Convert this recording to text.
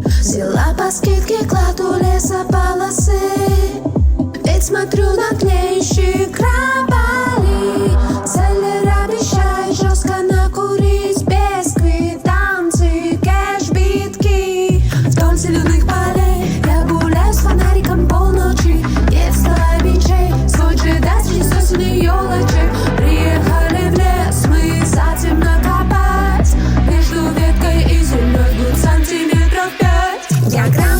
Взяла по скидке, кладу лесополосы, ведь смотрю на тлеющие крабали. Селлер обещает жестко накурить, без квитанции, кэш-битки. Вдоль зеленых полей я гуляю с фонариком полночи. Есть соловичей, свой джедай среди сосен и елочек. Приехали в лес мы затем накопать, между веткой и землей будет сантиметров 5. Я